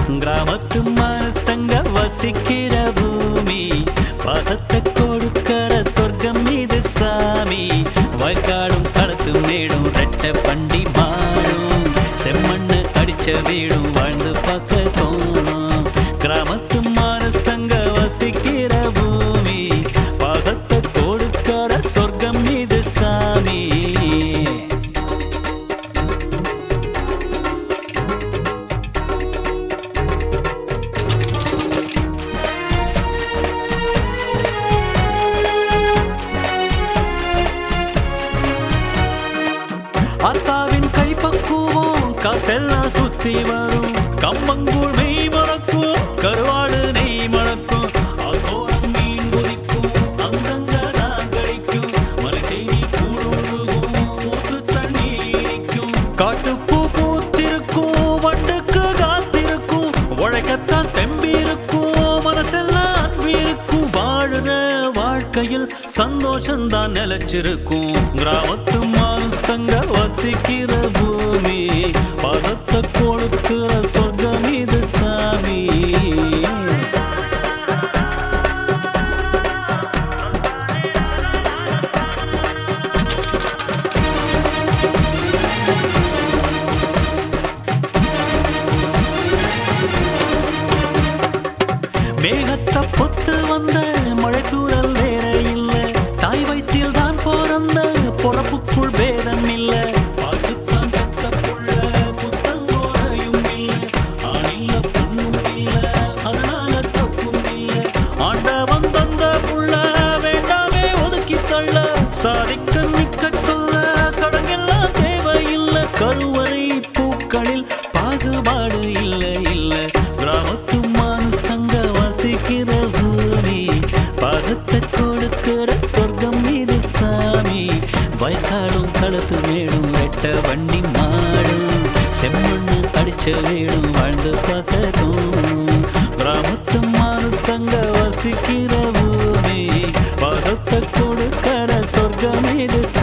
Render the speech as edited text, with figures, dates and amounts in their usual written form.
கிராமத்து மனசங்க வசிக்கிற பூமி, பாசத்தை கொடுக்கிற சொர்க்கம் இது சாமி. வயக்காடும் களத்து மேடும் ரெட்ட பண்டி மாடும், செம்மண்ணு அடிச்ச வீடும் வாழ்ந்து பார்க்க தோணும். கிராமத்து மனசங்க வசிக்கிற பூமி, பாசத்தை கொடுக்கிற சொர்க்கம் இது சாமி. அத்தாவின் கைப்பக்குவோம் காத்தெல்லாம் சுத்தி வரும், கம்மங்கூழ் நெய் மணக்கும் கருவாடு நெய் மணக்கும், ஆத்தோரம் மீன் குதிக்கும் அங்கங்க நான் கழிக்கும், மலை தேடி கூடுழுகும் ஊற்று தண்ணி இனிக்கும், காட்டுப்பூ பூத்திருக்கும் வண்டுக்கு காத்திருக்கும், உழைக்கத்தான் தெம்பிருக்கும் மனசெல்லாம் அன்பிருக்கும், வாழுற வாழ்க்கையில் சந்தோஷம்தான் நிலைச்சிருக்கும். கிராமத்து மனுசங்க வசிக்கிற பூமி, பாசத்தை கொடுக்கிற சொர்க்கம் இது சாமி. மேகத்தை பொத்து வந்த மழை தூரல் வேற இல்ல, தாய் வயிற்றில் தான் பிறந்த பொறப்புக்குள் பேதம் இல்ல, பார்த்துத்தான் பெத்த புள்ள புத்தங்கோரையும் இல்ல, ஆணில்ல பொண்ணும் இல்ல அதனால தப்பும் இல்ல, ஆண்டவன் தந்த புள்ள வேண்டாமே ஒதுக்கி தள்ள, சாதிக்க நிக்க சொல்ல சடங்கெல்லாம் தேவையில்லை, கருவறை பூக்களில் பாகுபாடு இல்ல இல்ல. கிராமத்து மனுசங்க வசிக்கிற பூமி, பாசத்தை கொடுக்கிற சொர்க்கம் இது சாமி. வயக்காடும் களத்து மேடும் வெட்ட வண்டி மாடும், செம்மண்ணு அடிச்ச வீடும் வாழ்ந்து பார்க்க தோணும். கிராமத்து மனுசங்க வசிக்கிற பூமி, பாசத்தை கொடுக்கிற சொர்க்கம் இது